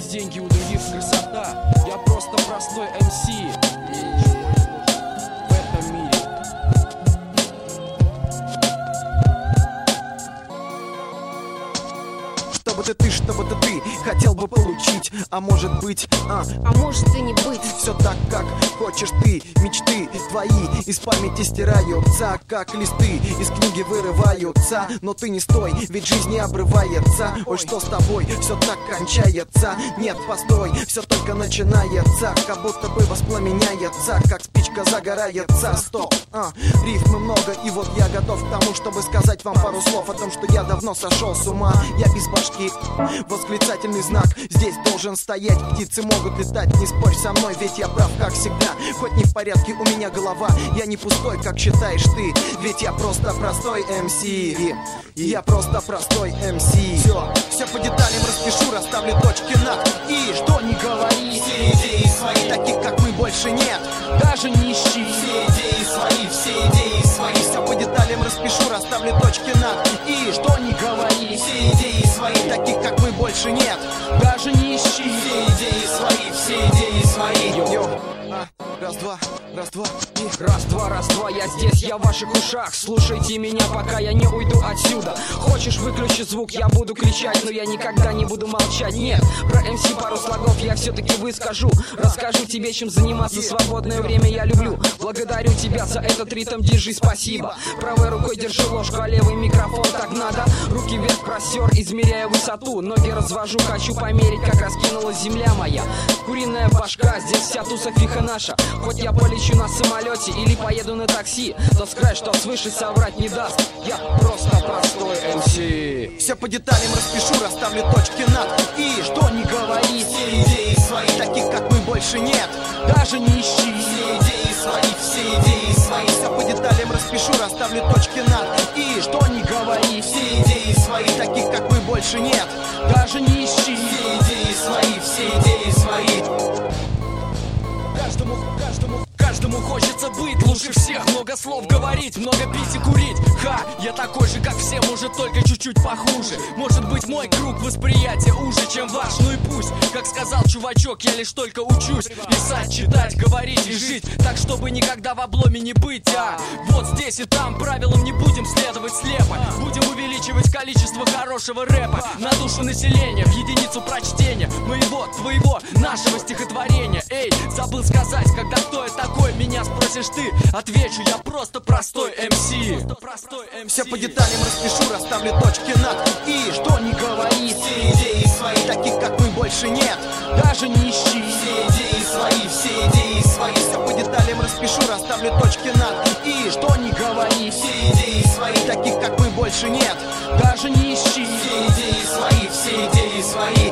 деньги, у других красота. Я просто простой МС в этом мире. Чтобы ты хотел бы получить, а может быть, а может и не быть. Все так, как хочешь ты, мечты твои из памяти стираются, как листы из книги вырываются. Но ты не стой, ведь жизнь не обрывается. Ой, что с тобой, все так кончается. Нет, постой, все только начинается. Как будто бы воспламеняется, как спичка загорается. Стоп, рифмы много, и вот я готов к тому, чтобы сказать вам пару слов о том, что я давно сошел с ума. Я без башки, восклицательный знак здесь должен стоять. Птицы могут летать, не спорь со мной, ведь я прав, как всегда. Хоть не в порядке у меня голова, я не пустой, как считаешь ты. Ведь я просто простой МС. Я просто простой МС. Все по деталям распишу, расставлю точки над и. Что не говори, все идеи свои, таких как мы больше нет. Даже не ищи, все идеи свои, все идеи свои. Все по деталям распишу, расставлю точки над и. Что не говори, все идеи свои, таких как мы больше нет. Даже не ищи, все идеи свои, все идеи свои. Раз-два, раз-два, и... Раз-два, я здесь, я в ваших ушах. Слушайте меня, пока я не уйду отсюда. Хочешь, выключи звук, я буду кричать, но я никогда не буду молчать. Нет, про МС пару слогов я все-таки выскажу. Расскажу тебе, чем заниматься свободное время я люблю. Благодарю тебя за этот ритм, держи, спасибо. Правой рукой держи ложку, а левый микрофон, так надо. Руки вверх простер, измеряя высоту. Ноги развожу, хочу померить, как раскинулась земля моя. Куриная башка, здесь вся туса фиха наша. Хоть я полечу на самолете или поеду на такси, тот край, что свыше соврать не даст. Я просто простой МС. Все по деталям распишу, расставлю точки над и. Что не говори, все идеи свои, таких как мы больше нет. Даже не ищи, все идеи свои, все идеи свои. Все по деталям распишу, расставлю точки над и. Что не говори, все идеи свои, таких как мы больше нет. Даже не ищи, все идеи свои, все идеи свои. Каждому хочется быть лучше всех. Много слов говорить, много пить и курить. Ха, я такой же, как все, может только чуть-чуть похуже. Может быть мой круг восприятия уже, чем ваш, ну и пусть. Как сказал чувачок, я лишь только учусь писать, читать, говорить и жить так, чтобы никогда в обломе не быть. Вот здесь и там правилам не будем следовать слепо. Будем увеличивать количество хорошего рэпа на душу населения, в единицу прочтения моего, твоего, нашего стихотворения. Эй, забыл сказать, когда кто я такой, меня спросишь ты, отвечу, я просто простой МС. Все по деталям распишу, расставлю точки над и. Что не говори, все идеи свои, таких как мы больше нет. Даже не ищи, все идеи свои, все идеи свои. Все по деталям распишу, расставлю точки над и. Что не говори, все идеи свои, таких как мы больше нет. Даже не ищи, все идеи свои, все идеи свои.